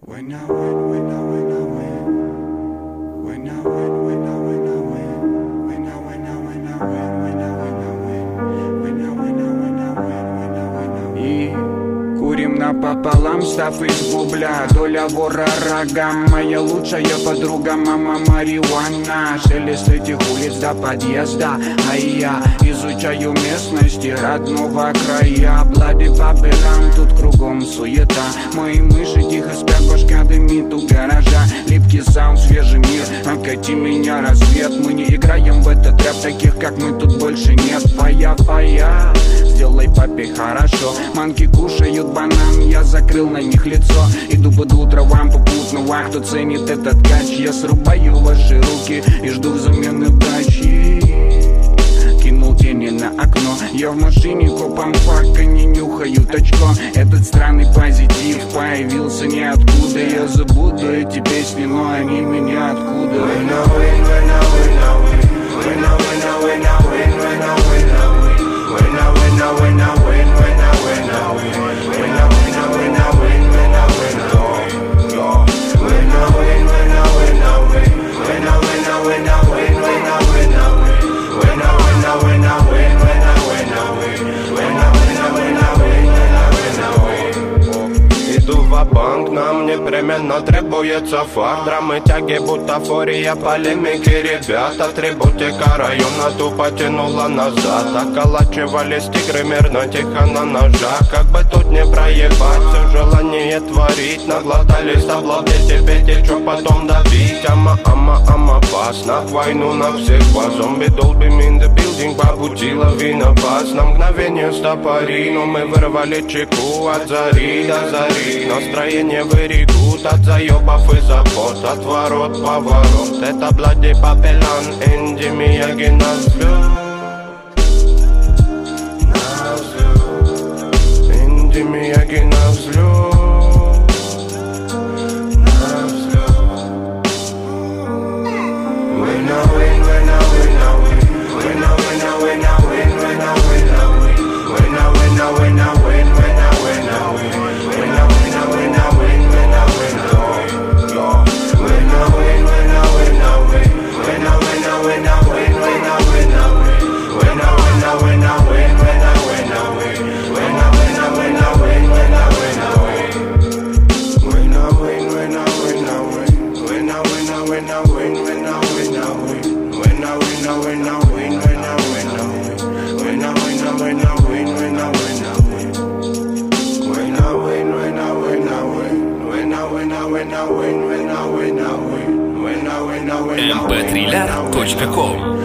When I win, when I win, I win. When I win, when I win, I win. When I win, I win, I win. When I win, I win. When I win, I win, I win. When I win, I win. И курим напополам, став из бубля. Доля вора рогам, моя лучшая подруга, мама марихуана. Шелест этих улиц до подъезда, а я изучаю местности родного края. Блади Бабелам, тут кругом суета. Мои мыши тихо спят, башка дымит у гаража. Липкий саунд, свежий мир, окати меня рассвет. Мы не играем в этот рэп, таких как мы тут больше нет. Фая, сделай папе хорошо. Манки кушают банан, я закрыл на них лицо. Иду под утро вам попутного, кто ценит этот кач. Я срубаю ваши руки и жду взамен удачи. Кинул тени на окно, я в машине копам фака, не нюхают очко. Этот странный позитив появился ниоткуда. Я забуду эти песни, но они меня откуда. When I win, when I win, I win. When I win, I win, I win. When I win, I win. When I win, I win, I win. When I win, I win. When I win, I win, I win. When I win, I win. When I win, when I win, I win. When I win, I win, I win. When I win, I win. When I win, I win, I win. When I win, I win. When I win, I win, I win. When I win, I win. Иду ва-банк, нам непременно требуется факт. Драмы, тяги, бутафория, полемики, ребят. Атрибутика района тупо тянула назад. Околачивались тигры мирно, тихо на ножах. Как бы тут не проебать, все желание творить. Наглотались обладайте, петь и чё потом давить. Ама, пас, на войну на всех вас. Зомби долбим in the building, по пути лавина пас. На мгновение стопори, но мы вырвали чеку от зари до зари. Настроение вырегут от заебов и забот. Отворот, поворот, это Блади Бабелам, Энди Мияги на взлет. На взлет, Энди Мияги на взлет. На взлет. When I win, when I win, I win. When I win, I win, I win. When I win, I win. When I win, I win, I win. When I win, I win. When I win, I win, I win. When I win, I win. When I win, when I win, I win. When I win, I win, I win. When I win, I win. When I win, I win, I win. When I win, I win. When I win, I win, I win. When I win, I win. When I win, when I win, I win. When I win, I win, I win. When I win, I win. When I win, I win, I win. When I win, I win. When I win, I win, I win. When I win, I win. When I win, when I win, I win. When I win, I win, I win. When I win, I win. When I win, I win, I win. mp3lar.com